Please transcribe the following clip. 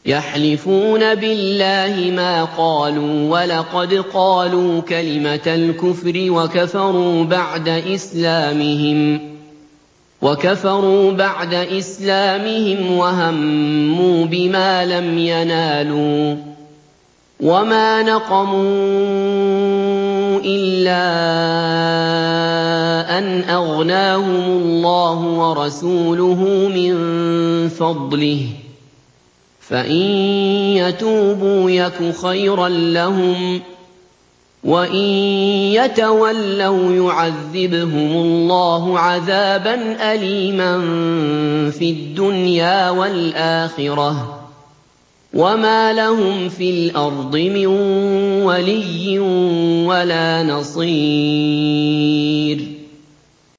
يَحْلِفُونَ بِاللَّهِ مَا قَالُوا وَلَقَدْ قَالُوا كَلِمَةَ الْكُفْرِ وَكَفَرُوا بَعْدَ إِسْلَامِهِمْ وَهَمُّوا بِمَا لَمْ يَنَالُوا ۚ وَمَا نَقَمُوا إِلَّا أَنْ أَغْنَاهُمُ اللَّهُ وَرَسُولُهُ مِن فَضْلِهِ ۚ فَإِن يَتُوبُوا يَكُ خَيْرًا لَّهُمْ ۖ وَإِن يَتَوَلَّوْا يُعَذِّبْهُمُ اللَّهُ عَذَابًا أَلِيمًا فِي الدُّنْيَا وَالْآخِرَةِ ۚ وَمَا لَهُمْ فِي الْأَرْضِ مِن وَلِيٍّ وَلَا نَصِيرٍ